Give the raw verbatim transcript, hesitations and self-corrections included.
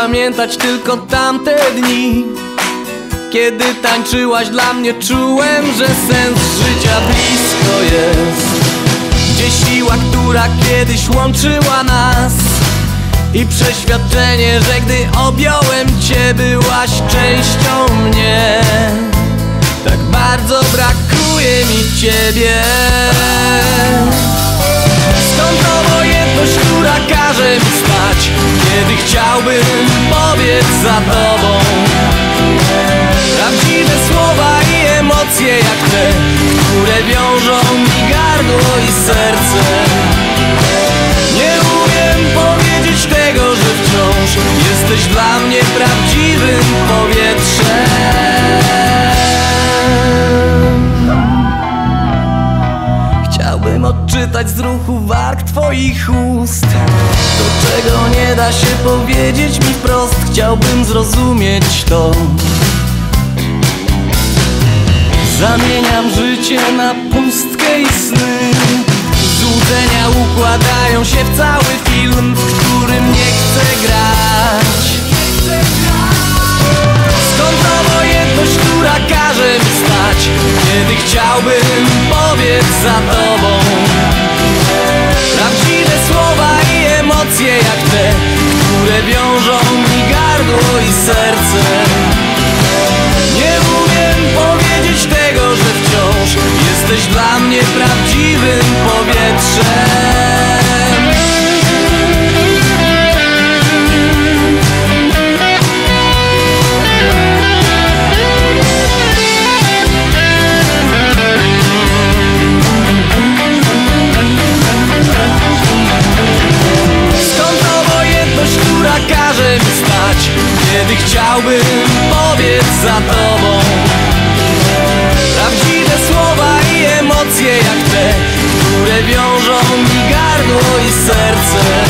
pamiętać tylko tamte dni, kiedy tańczyłaś dla mnie. Czułem, że sens życia blisko jest. Gdzie siła, która kiedyś łączyła nas, i przeświadczenie, że gdy objąłem cię, byłaś częścią mnie. Tak bardzo brakuje mi ciebie. Skąd obojętność, która każe mi spać, kiedy chciałbym pobiec za tobą? Prawdziwe słowa i emocje jak te, które wiążą mi gardło i serce. Nie umiem powiedzieć tego, że wciąż jesteś dla mnie prawdziwym powietrzem. Chciałbym odczytać z ruchu warg twoich ust to, czego nie da się powiedzieć mi wprost. Chciałbym zrozumieć to. Zamieniam życie na pustkę i sny. Złudzenia układają się w cały film, w którym nie chcę grać. Skąd obojętność, która każe mi spać, kiedy chciałbym pobiec za tobą? Prawdziwe słowa i emocje jak te, które wiążą mi gardło i serce. Nie umiem powiedzieć tego, że wciąż jesteś dla mnie prawdziwym powietrzem. Skąd obojętność, która każe mi stać, kiedy chciałbym pobiec za tobą? Prawdziwe słowa i emocje jak te, które wiążą mi gardło i serce.